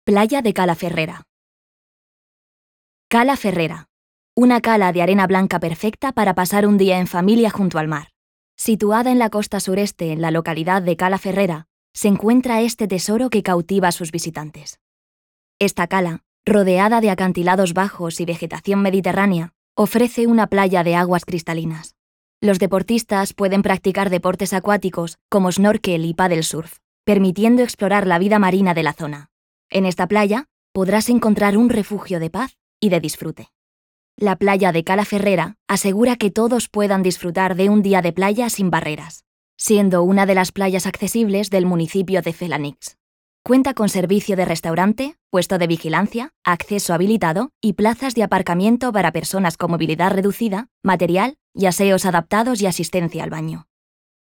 Playa de Cala Ferrera. Cala Ferrera. Una cala de arena blanca perfecta para pasar un día en familia junto al mar. Situada en la costa sureste, en la localidad de Cala Ferrera, se encuentra este tesoro que cautiva a sus visitantes. Esta cala, rodeada de acantilados bajos y vegetación mediterránea, ofrece una playa de aguas cristalinas. Los deportistas pueden practicar deportes acuáticos como snorkel y paddle surf, permitiendo explorar la vida marina de la zona. En esta playa podrás encontrar un refugio de paz y de disfrute. La playa de Cala Ferrera asegura que todos puedan disfrutar de un día de playa sin barreras, siendo una de las playas accesibles del municipio de Felanix. Cuenta con servicio de restaurante, puesto de vigilancia, acceso habilitado y plazas de aparcamiento para personas con movilidad reducida, material y aseos adaptados y asistencia al baño.